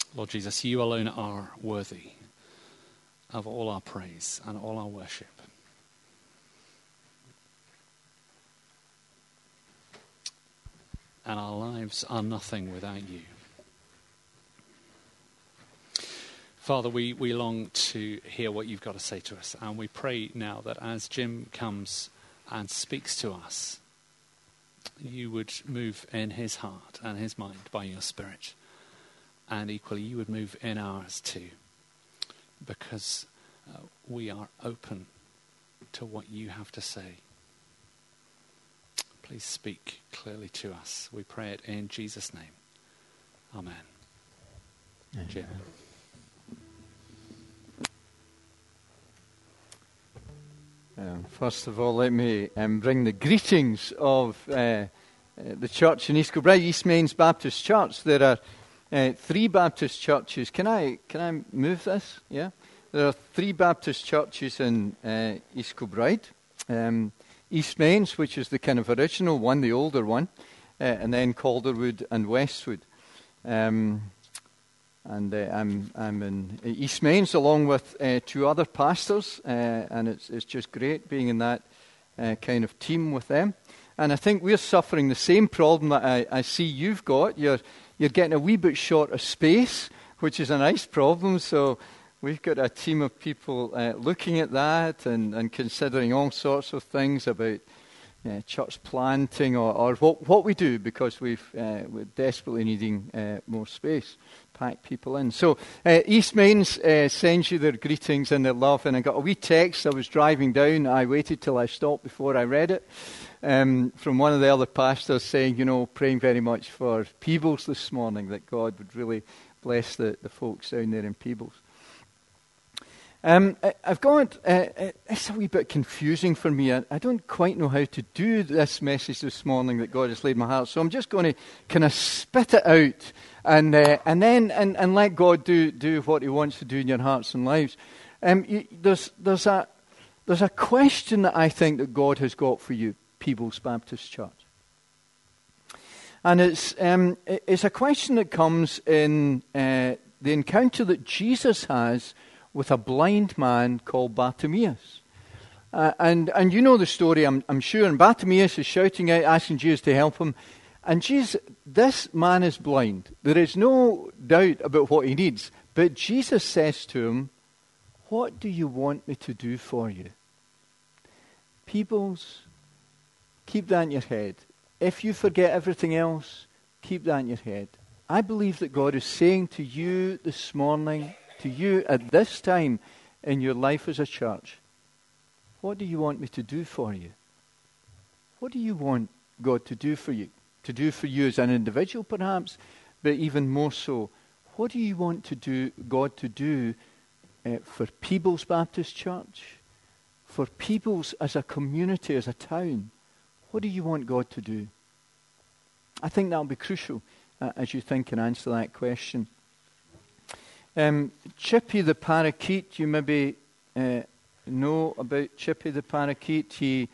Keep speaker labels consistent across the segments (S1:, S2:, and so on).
S1: Lord Jesus, you alone are worthy of all our praise and all our worship. And our lives are nothing without you. Father, we long to hear what you've got to say to us. And we pray now that as Jim comes and speaks to us, you would move in his heart and his mind by your Spirit. And equally, you would move in ours too. Because we are open to what you have to say. Please speak clearly to us. We pray it in Jesus' name. Amen. Jim.
S2: First of all, let me bring the greetings of the church in East Kilbride, East Mains Baptist Church. There are 3 Baptist churches. Can I move this? Yeah. There are 3 Baptist churches in East Kilbride. East Mains, which is the kind of original one, the older one, and then Calderwood and Westwood. I'm in East Mains along with 2 other pastors, and it's just great being in that kind of team with them. And I think we're suffering the same problem that I see you've got. You're getting a wee bit short of space, which is a nice problem. So we've got a team of people looking at that and considering all sorts of things about church planting or what we do, because we're desperately needing more space, pack people in. So East Mains sends you their greetings and their love, and I got a wee text. I was driving down. I waited till I stopped before I read it, from one of the other pastors saying, praying very much for Peebles this morning, that God would really bless the folks down there in Peebles. I've got, it's a wee bit confusing for me. I don't quite know how to do this message this morning that God has laid in my heart. So I'm just going to kind of spit it out and then let God do what he wants to do in your hearts and lives. There's a question that I think that God has got for you, Peebles Baptist Church. And it's a question that comes in the encounter that Jesus has with a blind man called Bartimaeus. And you know the story, I'm sure. And Bartimaeus is shouting out, asking Jesus to help him. And Jesus, this man is blind. There is no doubt about what he needs. But Jesus says to him, "What do you want me to do for you?" Peebles, keep that in your head. If you forget everything else, keep that in your head. I believe that God is saying to you this morning, to you at this time in your life as a church, what do you want me to do for you? What do you want God to do for you? To do for you as an individual perhaps, but even more so, what do you want to do, God to do for Peebles Baptist Church? For Peebles as a community, as a town? What do you want God to do? I think that will be crucial as you think and answer that question. Chippy the parakeet, you maybe know about Chippy the parakeet.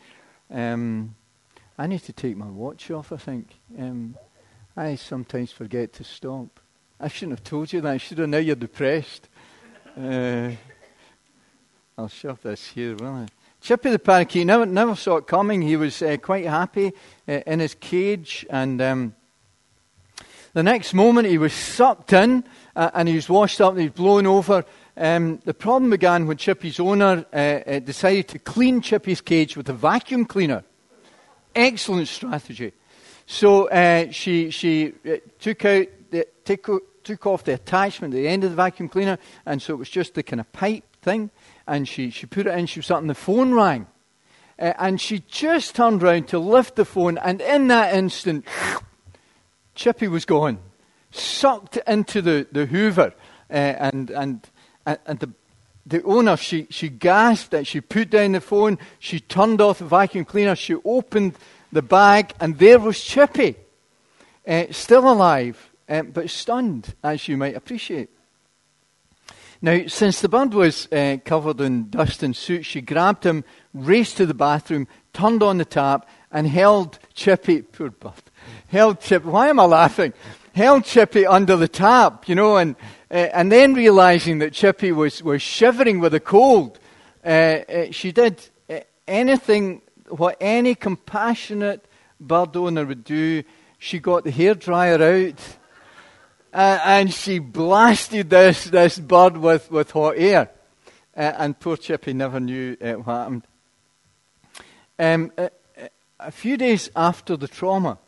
S2: I need to take my watch off, I think. I sometimes forget to stop. I shouldn't have told you that. I should have. Now you're depressed. I'll shove this here, will I? Chippy the parakeet, never saw it coming. He was quite happy in his cage, and the next moment he was sucked in and he was washed up and he was blown over. The problem began when Chippy's owner decided to clean Chippy's cage with a vacuum cleaner. Excellent strategy. So she took off the attachment at the end of the vacuum cleaner, and so it was just the kind of pipe thing, and she put it in. She was up and the phone rang, and she just turned round to lift the phone, and in that instant, Chippy was gone, sucked into the Hoover, and the owner, she gasped, and she put down the phone, she turned off the vacuum cleaner, she opened the bag, and there was Chippy, still alive, but stunned, as you might appreciate. Now, since the bird was covered in dust and soot, she grabbed him, raced to the bathroom, turned on the tap, and held Chippy, poor bird, held Chippy, why am I laughing? Held Chippy under the tap, and And then realizing that Chippy was shivering with a cold, she did anything what any compassionate bird owner would do. She got the hairdryer out, and she blasted this bird with hot air. And poor Chippy never knew what happened. A few days after the trauma,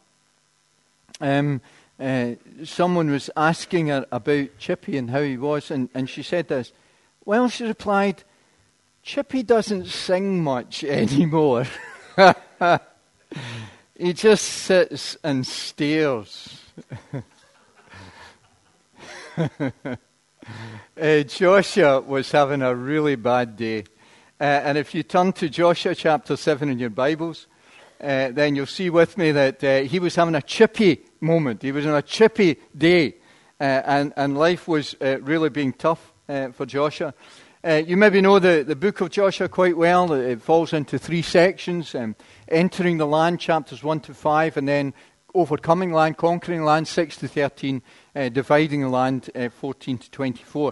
S2: someone was asking her about Chippy and how he was, and she said this. Well, she replied, Chippy doesn't sing much anymore. He just sits and stares. Joshua was having a really bad day. And if you turn to Joshua chapter 7 in your Bibles, then you'll see with me that he was having a chippy moment. He was on a chippy day. And life was really being tough for Joshua. You maybe know the book of Joshua quite well. It falls into 3 sections. Entering the land, chapters 1 to 5, and then overcoming land, conquering land, 6 to 13, dividing the land, 14 to 24.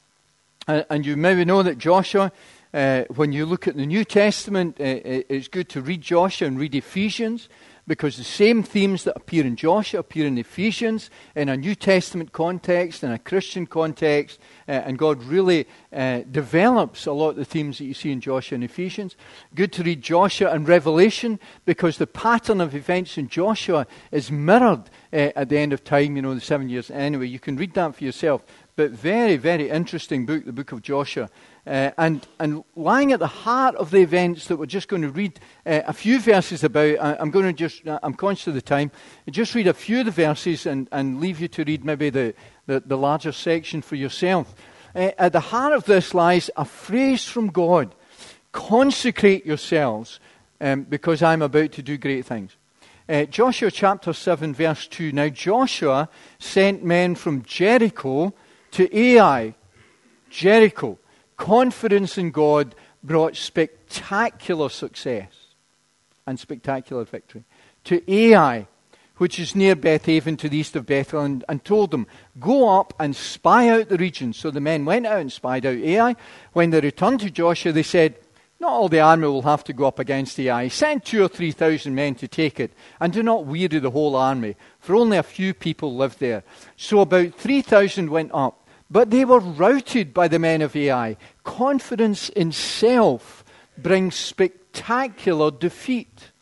S2: And you maybe know that Joshua, when you look at the New Testament, it's good to read Joshua and read Ephesians, because the same themes that appear in Joshua appear in Ephesians, in a New Testament context, in a Christian context, and God really develops a lot of the themes that you see in Joshua and Ephesians. Good to read Joshua and Revelation, because the pattern of events in Joshua is mirrored at the end of time, the 7 years. Anyway, you can read that for yourself. But very, very interesting book, the book of Joshua. And lying at the heart of the events that we're just going to read a few verses about, I'm conscious of the time, just read a few of the verses and leave you to read maybe the larger section for yourself. At the heart of this lies a phrase from God: consecrate yourselves, because I'm about to do great things. Joshua chapter 7 verse 2, Now Joshua sent men from Jericho to Ai. Jericho. Confidence in God brought spectacular success and spectacular victory. To Ai, which is near Bethaven to the east of Bethel, and told them, go up and spy out the region. So the men went out and spied out Ai. When they returned to Joshua, they said, not all the army will have to go up against Ai. Send 2,000 or 3,000 men to take it, and do not weary the whole army, for only a few people live there. So about 3,000 went up. But they were routed by the men of Ai. Confidence in self brings spectacular defeat.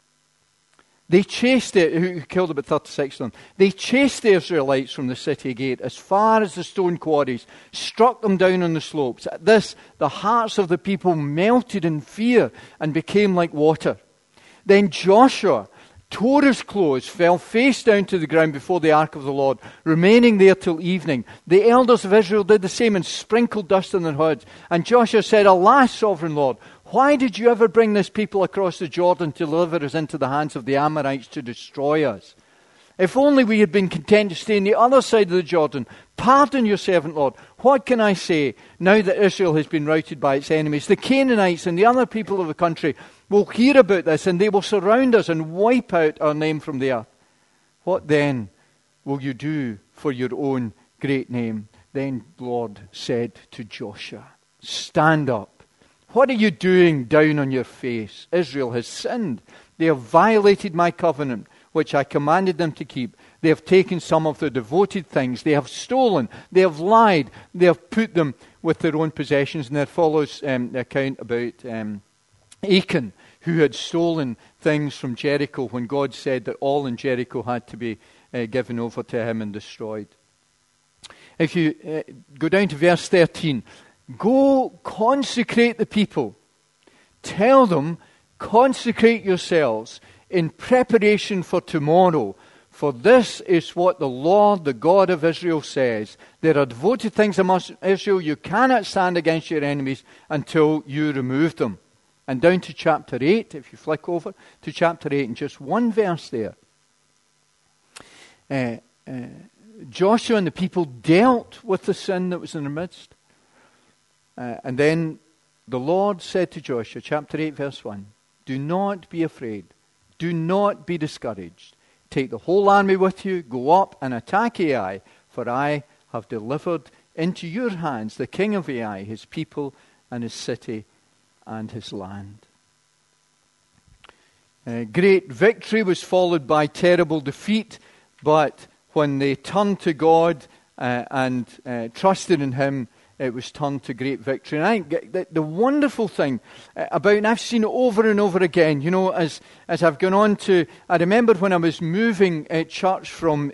S2: They chased it, who killed about 36 of them. They chased the Israelites from the city gate as far as the stone quarries, struck them down on the slopes. At this, the hearts of the people melted in fear and became like water. Then Joshua tore his clothes, fell face down to the ground before the ark of the Lord, remaining there till evening. The elders of Israel did the same and sprinkled dust on their heads. And Joshua said, Alas, sovereign Lord, why did you ever bring this people across the Jordan to deliver us into the hands of the Amorites to destroy us? If only we had been content to stay on the other side of the Jordan. Pardon your servant, Lord. What can I say now that Israel has been routed by its enemies? The Canaanites and the other people of the country will hear about this, and they will surround us and wipe out our name from the earth. What then will you do for your own great name? Then the Lord said to Joshua, stand up. What are you doing down on your face? Israel has sinned. They have violated my covenant, which I commanded them to keep. They have taken some of their devoted things. They have stolen. They have lied. They have put them with their own possessions. And there follows the account about Achan, who had stolen things from Jericho when God said that all in Jericho had to be given over to him and destroyed. If you go down to verse 13, go consecrate the people. Tell them, consecrate yourselves in preparation for tomorrow. For this is what the Lord, the God of Israel, says. There are devoted things amongst Israel. You cannot stand against your enemies until you remove them. And down to chapter 8, if you flick over to chapter 8, and just one verse there. Joshua and the people dealt with the sin that was in their midst. And then the Lord said to Joshua, chapter 8, verse 1, do not be afraid. Do not be discouraged. Take the whole army with you. Go up and attack Ai, for I have delivered into your hands the king of Ai, his people and his city and his land. Great victory was followed by terrible defeat, but when they turned to God and trusted in him, it was turned to great victory. And I think the wonderful thing about, and I've seen it over and over again, as I've gone on to, I remember when I was moving at church from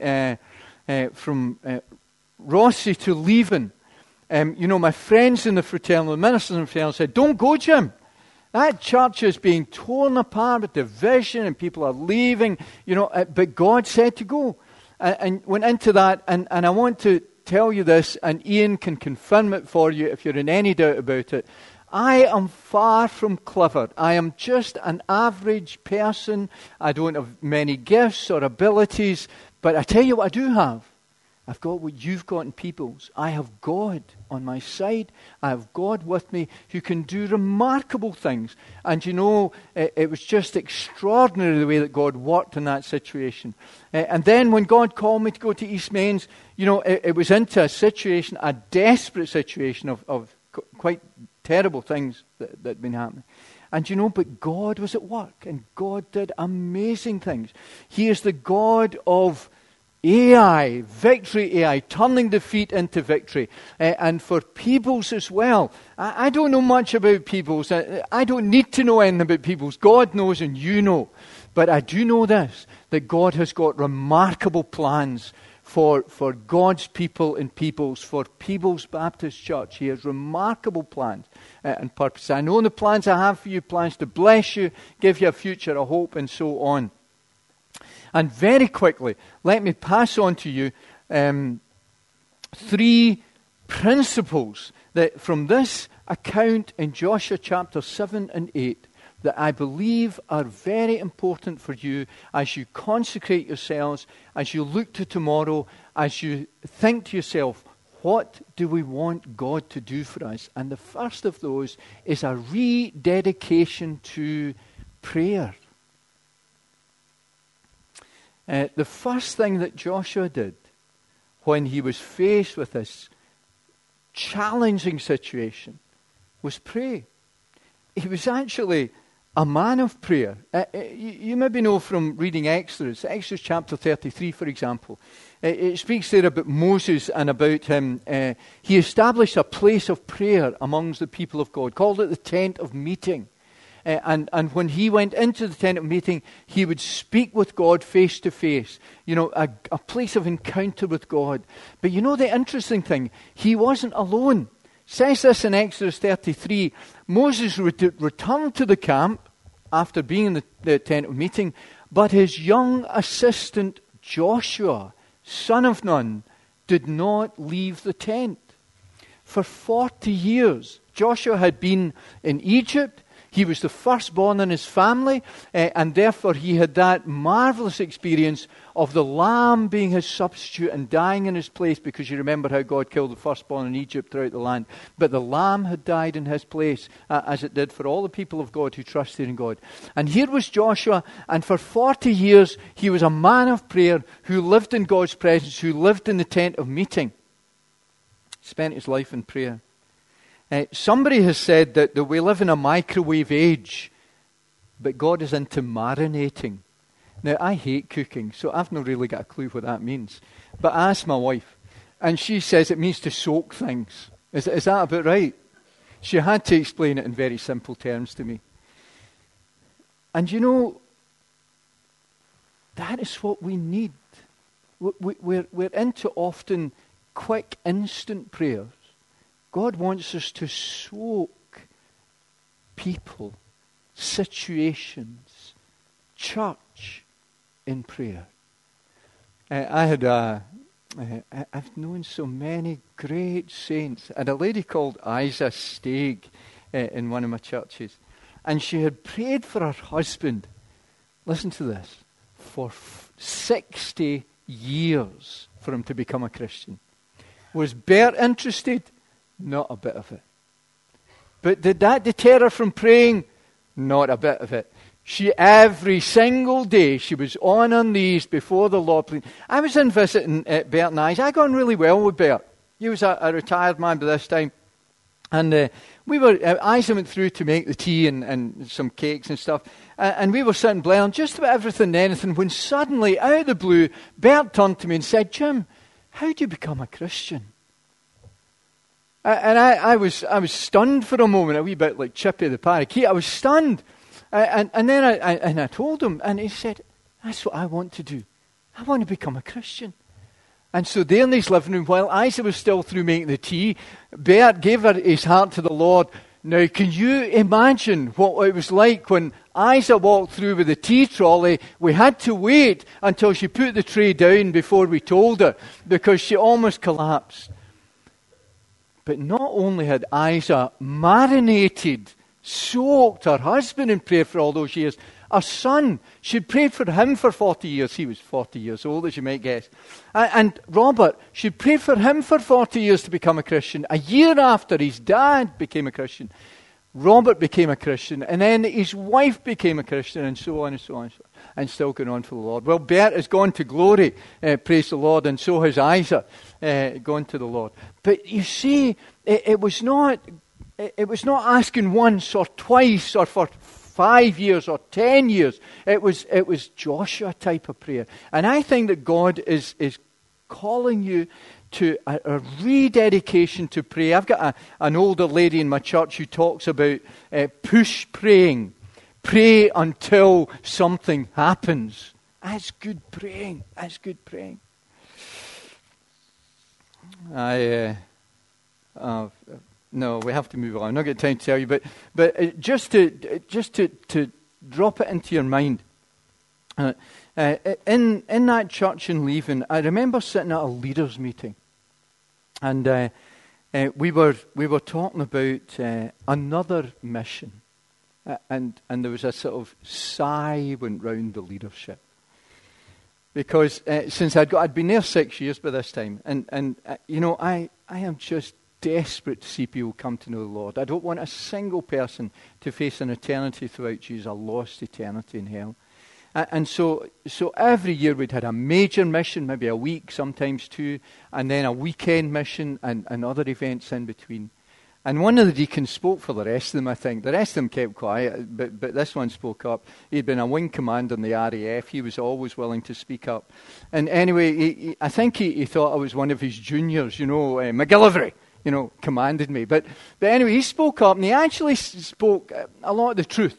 S2: Rossi to Leven, my friends in the fraternity, the ministers in the fraternity said, "Don't go, Jim. That church is being torn apart with division and people are leaving, but God said to go." And went into that, and I want to tell you this, and Ian can confirm it for you if you're in any doubt about it. I am far from clever. I am just an average person. I don't have many gifts or abilities, but I tell you what I do have. I've got what you've got in Peoples. I have God on my side. I have God with me who can do remarkable things. And it was just extraordinary the way that God worked in that situation. And then when God called me to go to East Mains, it was into a situation, a desperate situation of quite terrible things that had been happening. And but God was at work, and God did amazing things. He is the God of Ai, victory Ai, turning defeat into victory. And for Peoples as well. I don't know much about Peoples. I don't need to know anything about Peoples. God knows and you know. But I do know this, that God has got remarkable plans for God's people in Peoples, for Peoples Baptist Church. He has remarkable plans and purposes. I know the plans I have for you, plans to bless you, give you a future, a hope, and so on. And very quickly, let me pass on to you 3 principles that from this account in Joshua chapter 7 and 8 that I believe are very important for you as you consecrate yourselves, as you look to tomorrow, as you think to yourself, what do we want God to do for us? And the first of those is a rededication to prayer. The first thing that Joshua did when he was faced with this challenging situation was pray. He was actually a man of prayer. You maybe know from reading Exodus chapter 33, for example. It speaks there about Moses and about him. He established a place of prayer amongst the people of God, called it the tent of meeting. And when he went into the tent of meeting, he would speak with God face to face. A place of encounter with God. But the interesting thing, he wasn't alone. It says this in Exodus 33. Moses returned to the camp after being in the tent of meeting, but his young assistant Joshua, son of Nun, did not leave the tent. For 40 years, Joshua had been in Egypt. He was the firstborn in his family, and therefore he had that marvelous experience of the lamb being his substitute and dying in his place, because you remember how God killed the firstborn in Egypt throughout the land. But the lamb had died in his place, as it did for all the people of God who trusted in God. And here was Joshua, and for 40 years he was a man of prayer who lived in God's presence, who lived in the tent of meeting. Spent his life in prayer. Somebody has said that we live in a microwave age, but God is into marinating. Now, I hate cooking, so I've not really got a clue what that means. But I asked my wife, and she says it means to soak things. Is that about right? She had to explain it in very simple terms to me. And that is what we need. We're into often quick, instant prayers. God wants us to soak people, situations, church in prayer. I've known so many great saints. I had a lady called Isa Steig in one of my churches, and she had prayed for her husband, listen to this, for 60 years for him to become a Christian. Was Bert interested? Not a bit of it. But did that deter her from praying? Not a bit of it. Every single day, she was on her knees before the Lord. I was in visiting Bert and I got on really well with Bert. He was a retired man by this time. And Isa went through to make the tea and some cakes and stuff. And we were sitting blaring just about everything and anything when suddenly, out of the blue, Bert turned to me and said, "Jim, how do you become a Christian?" And I was stunned for a moment, a wee bit like Chippy the parakeet. I was stunned. And then I told him, and he said, "That's what I want to do. I want to become a Christian." And so there in his living room, while Isa was still through making the tea, Bert gave his heart to the Lord. Now, can you imagine what it was like when Isa walked through with the tea trolley? We had to wait until she put the tray down before we told her, because she almost collapsed. But not only had Isa marinated, soaked her husband in prayer for all those years, our son, she'd prayed for him for 40 years. He was 40 years old, as you might guess. And Robert, she'd prayed for him for 40 years to become a Christian. A year after his dad became a Christian, Robert became a Christian. And then his wife became a Christian, and so on and so on. And so on, and still going on for the Lord. Well, Bert has gone to glory, praise the Lord, and so has Isa gone to the Lord. But you see, it was not asking once or twice or for 5 years or 10 years. It was Joshua type of prayer. And I think that God is calling you to a rededication to pray. I've got an older lady in my church who talks about push praying. Pray until something happens. That's good praying. That's good praying. No, we have to move on. I'm not going to time to tell you, but just to drop it into your mind. In that church in Leven, I remember sitting at a leaders' meeting, and we were talking about another mission, and there was a sort of sigh went round the leadership, because since I'd been there 6 years by this time, and you know, I am just desperate to see people come to know the Lord. I don't want a single person to face an eternity without Jesus, a lost eternity in hell. And so every year we'd had a major mission, maybe a week, sometimes two, and then a weekend mission and other events in between. And one of the deacons spoke for the rest of them, I think. The rest of them kept quiet, but this one spoke up. He'd been a wing commander in the RAF. He was always willing to speak up. And anyway, I think he thought I was one of his juniors, McGillivray. Commanded me. But anyway, he spoke up, and he actually spoke a lot of the truth.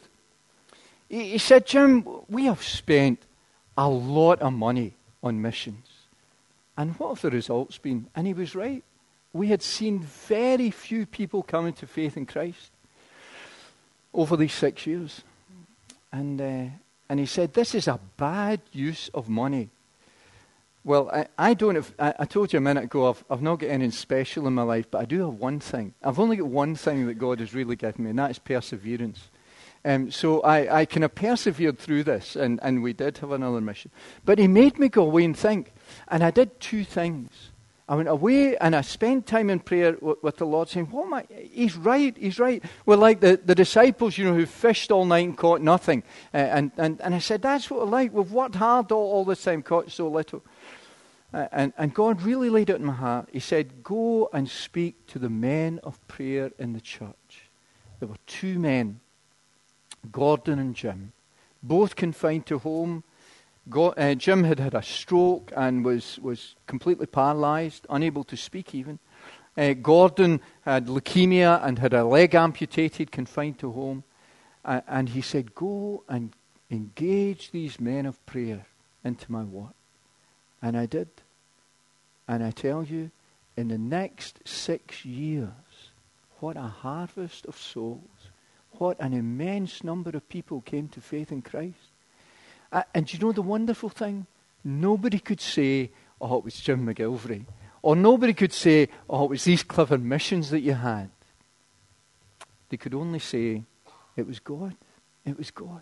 S2: He said, "Jim, we have spent a lot of money on missions. And what have the results been?" And he was right. We had seen very few people coming to faith in Christ over these 6 years. And he said, "This is a bad use of money." Well, I don't have, I told you a minute ago, I've not got anything special in my life, but I do have one thing. I've only got one thing that God has really given me, and that is perseverance. So I kind of persevered through this, and we did have another mission. But he made me go away and think, and I did two things. I went away and I spent time in prayer with the Lord, saying, He's right. We're like the disciples, who fished all night and caught nothing. And I said, that's what we're like. We've worked hard all this time, caught so little. And God really laid it in my heart. He said, go and speak to the men of prayer in the church. There were two men, Gordon and Jim, both confined to home. Jim had had a stroke and was completely paralyzed, unable to speak even. Gordon had leukemia and had a leg amputated, confined to home. And he said, go and engage these men of prayer into my work. And I did. And I tell you, in the next 6 years, what a harvest of souls. What an immense number of people came to faith in Christ. And you know the wonderful thing? Nobody could say, oh, it was Jim McGillivray. Or nobody could say, oh, it was these clever missions that you had. They could only say, it was God. It was God.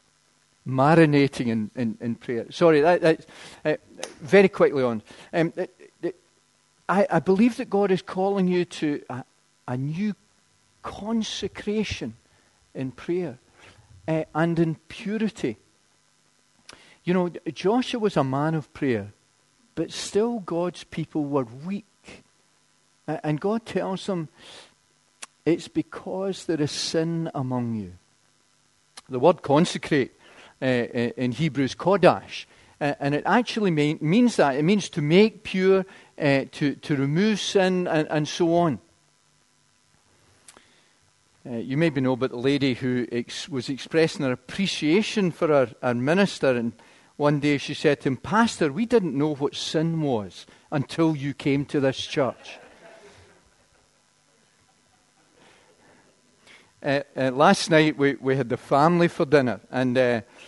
S2: Marinating in prayer. Sorry, very quickly on. I believe that God is calling you to a new consecration in prayer and in purity. Joshua was a man of prayer, but still God's people were weak. And God tells them, it's because there is sin among you. The word consecrate in Hebrew is kodash. And it actually means that. It means to make pure, to remove sin, and so on. You maybe know about the lady who was expressing her appreciation for our minister. And one day she said to him, "Pastor, we didn't know what sin was until you came to this church." Last night we had the family for dinner, and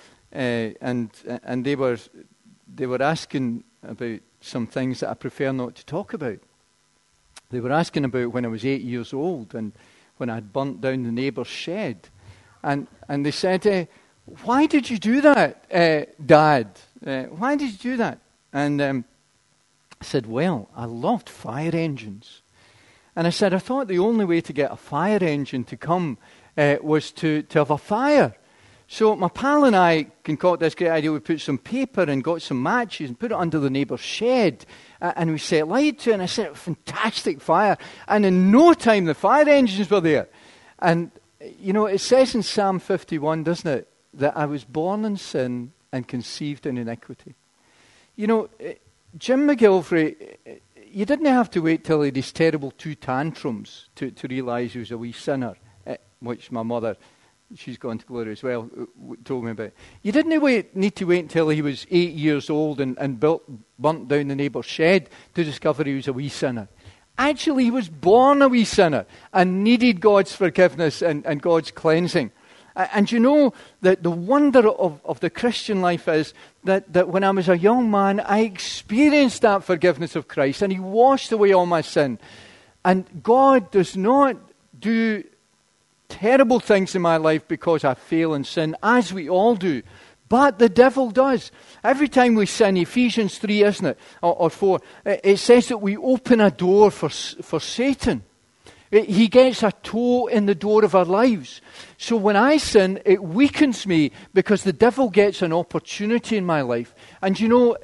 S2: they were asking about some things that I prefer not to talk about. They were asking about when I was 8 years old and when I had burnt down the neighbour's shed, and they said, "Why did you do that, Dad? Why did you do that?" And I said, "Well, I loved fire engines." And I said, I thought the only way to get a fire engine to come was to have a fire. So my pal and I concocted this great idea. We put some paper and got some matches and put it under the neighbour's shed. And we set light to it. And I set a fantastic fire. And in no time, the fire engines were there. And, you know, it says in Psalm 51, doesn't it, that I was born in sin and conceived in iniquity. You know, Jim McGilvray, you didn't have to wait till he had his terrible 2 tantrums to realise he was a wee sinner, which my mother, she's gone to glory as well, told me about. You didn't need to wait until he was 8 years old and burnt down the neighbour's shed to discover he was a wee sinner. Actually, he was born a wee sinner and needed God's forgiveness and God's cleansing. And you know that the wonder of the Christian life is that when I was a young man, I experienced that forgiveness of Christ, and He washed away all my sin. And God does not do terrible things in my life because I fail in sin, as we all do. But the devil does. Every time we sin, Ephesians 3, isn't it, or 4, it says that we open a door for Satan. He gets a toe in the door of our lives. So when I sin, it weakens me because the devil gets an opportunity in my life. And you know,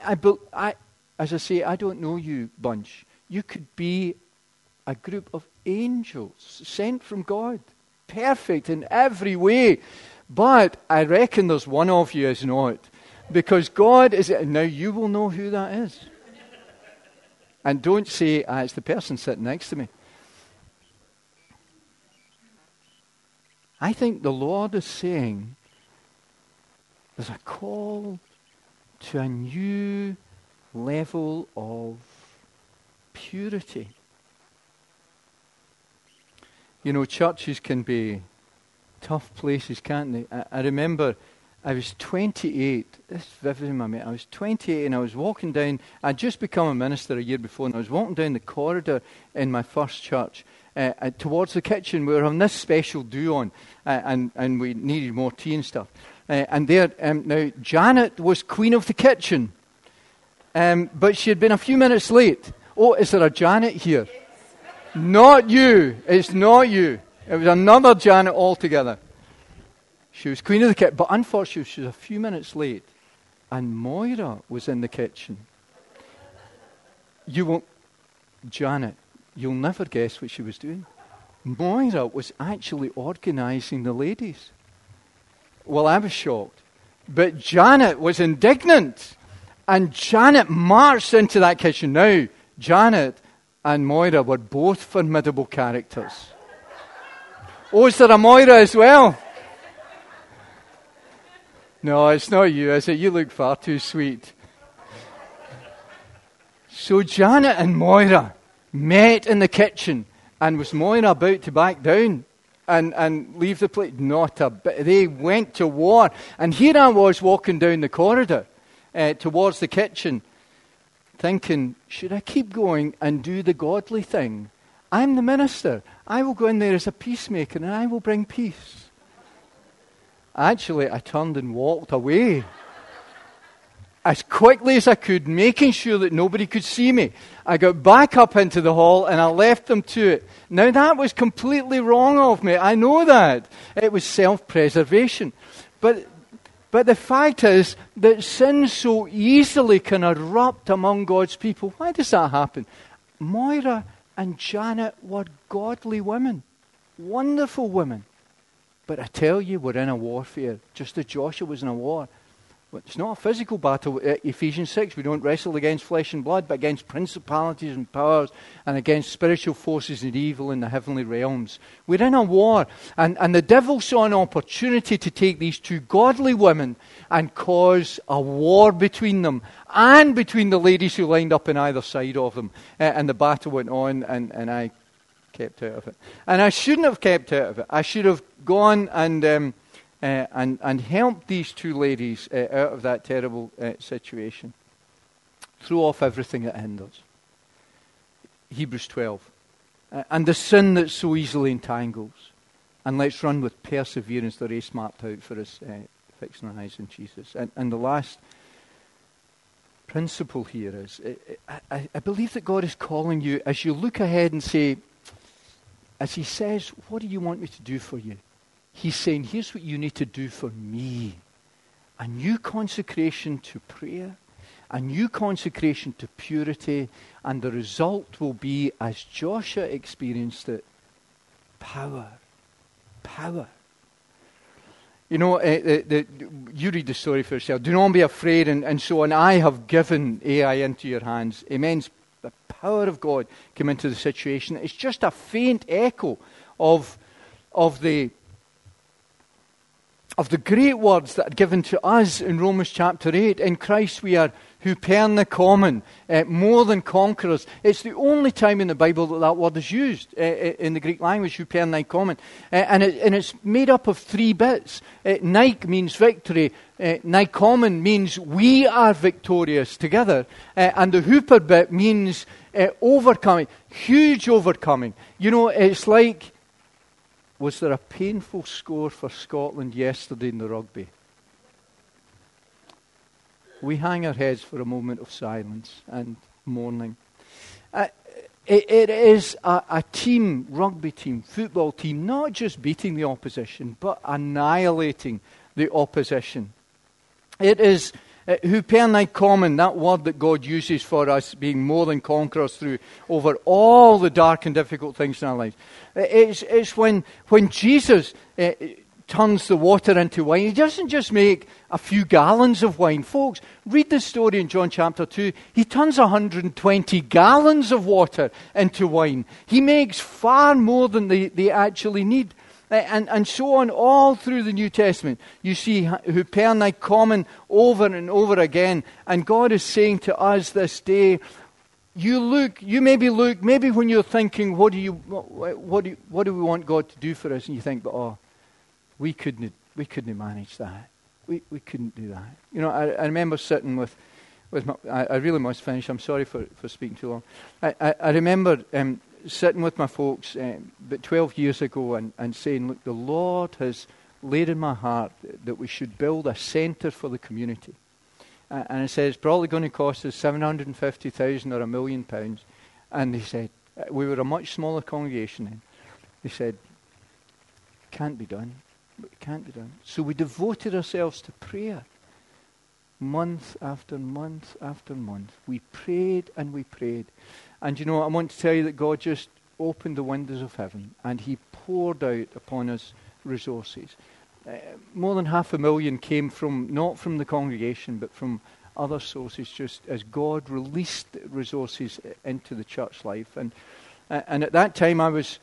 S2: as I say, I don't know you bunch. You could be a group of angels sent from God, perfect in every way. But I reckon there's one of you is not, because God is. Now you will know who that is. And don't say, it's the person sitting next to me. I think the Lord is saying there's a call to a new level of purity. You know, churches can be tough places, can't they? I remember I was 28. This is vivid in my memory. I was 28 and I was walking down. I'd just become a minister a year before, and I was walking down the corridor in my first church towards the kitchen. We were having this special do on, and we needed more tea and stuff. And there, now Janet was queen of the kitchen, but she had been a few minutes late. Oh, is there a Janet here? Not you. It's not you. It was another Janet altogether. She was queen of the kitchen, but unfortunately she was a few minutes late. And Moira was in the kitchen. Janet, you'll never guess what she was doing. Moira was actually organising the ladies. Well, I was shocked. But Janet was indignant. And Janet marched into that kitchen. Now, Janet and Moira were both formidable characters. Oh, is there a Moira as well? No, it's not you, is it? You look far too sweet. So Janet and Moira met in the kitchen, and was Moira about to back down and leave the place? Not a bit. They went to war. And here I was walking down the corridor towards the kitchen, thinking, should I keep going and do the godly thing? I'm the minister. I will go in there as a peacemaker and I will bring peace. Actually, I turned and walked away as quickly as I could, making sure that nobody could see me. I got back up into the hall and I left them to it. Now, that was completely wrong of me. I know that. It was self-preservation. But the fact is that sin so easily can erupt among God's people. Why does that happen? Moira and Janet were godly women, wonderful women. But I tell you, we're in a warfare, just as Joshua was in a war. It's not a physical battle. Ephesians 6, we don't wrestle against flesh and blood, but against principalities and powers and against spiritual forces and evil in the heavenly realms. We're in a war. And the devil saw an opportunity to take these two godly women and cause a war between them and between the ladies who lined up on either side of them. And the battle went on, and I kept out of it. And I shouldn't have kept out of it. I should have gone and help these two ladies out of that terrible situation. Throw off everything that hinders. Hebrews 12. And the sin that so easily entangles. And let's run with perseverance the race marked out for us, fixing our eyes on Jesus. And the last principle here is, I believe that God is calling you, as you look ahead and say, as he says, what do you want me to do for you? He's saying, here's what you need to do for me. A new consecration to prayer, a new consecration to purity, and the result will be, as Joshua experienced it, power. Power. You know, you read the story for yourself. Do not be afraid, and so on. I have given Ai into your hands. Immense the power of God came into the situation. It's just a faint echo of the great words that are given to us in Romans chapter 8. In Christ we are huperna common, more than conquerors. It's the only time in the Bible that word is used in the Greek language, huperna common. And it's made up of three bits. Nike means victory. Nikomen means we are victorious together. And the hooper bit means overcoming, huge overcoming. You know, it's like, was there a painful score for Scotland yesterday in the rugby? We hang our heads for a moment of silence and mourning. It is a team, rugby team, football team, not just beating the opposition, but annihilating the opposition. It is huperna common, that word that God uses for us being more than conquerors through over all the dark and difficult things in our lives. It's when Jesus turns the water into wine. He doesn't just make a few gallons of wine. Folks, read the story in John chapter 2. He turns 120 gallons of water into wine. He makes far more than they actually need. And so on, all through the New Testament. You see huperna common over and over again. And God is saying to us this day, maybe when you're thinking, what do we want God to do for us? And you think, but we couldn't manage that. We couldn't do that. You know, I remember sitting with my, I really must finish. I'm sorry for speaking too long. I remember sitting with my folks about 12 years ago and saying, look, the Lord has laid in my heart that we should build a centre for the community. And it said, it's probably going to cost us £750,000 or £1 million. And they said, we were a much smaller congregation then. They said, can't be done. It can't be done. So we devoted ourselves to prayer. Month after month after month. We prayed and we prayed. And you know, I want to tell you that God just opened the windows of heaven and he poured out upon us resources. More than 500,000 came not from the congregation, but from other sources, just as God released resources into the church life. And at that time I was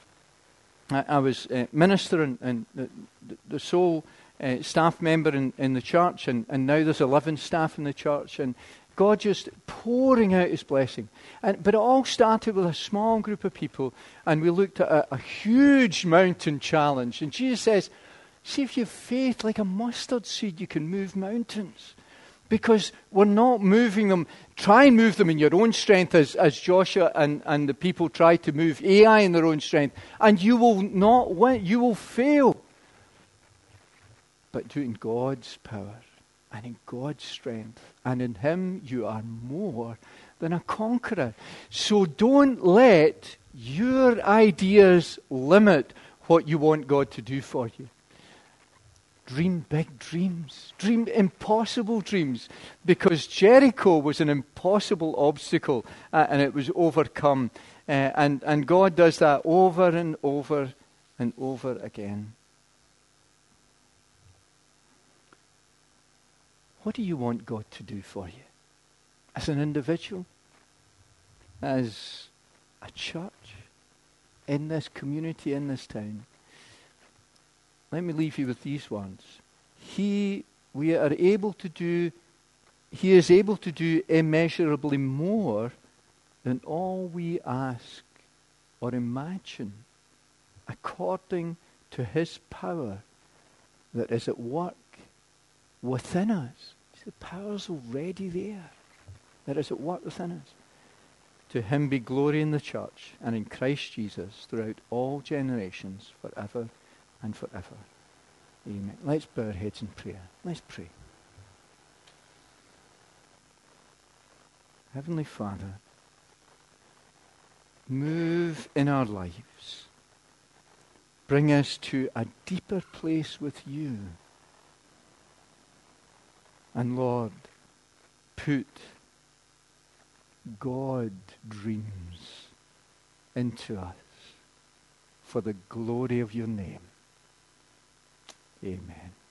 S2: minister and the sole staff member in the church, and now there's 11 staff in the church, and God just pouring out his blessing. But it all started with a small group of people, and we looked at a huge mountain challenge. And Jesus says, see, if you have faith like a mustard seed, you can move mountains. Because we're not moving them. Try and move them in your own strength, as Joshua and the people tried to move Ai in their own strength. And you will not win. You will fail. But do it in God's power and in God's strength. And in him you are more than a conqueror. So don't let your ideas limit what you want God to do for you. Dream big dreams. Dream impossible dreams. Because Jericho was an impossible obstacle and it was overcome. And God does that over and over and over again. What do you want God to do for you? As an individual? As a church? In this community, in this town? Let me leave you with these words. He is able to do immeasurably more than all we ask or imagine, according to his power that is at work within us. The power's already there. That is at work within us. To him be glory in the church and in Christ Jesus throughout all generations, forever and forever. Amen. Let's bow our heads in prayer. Let's pray. Heavenly Father, move in our lives. Bring us to a deeper place with you. And Lord, put God dreams into us for the glory of your name. Amen.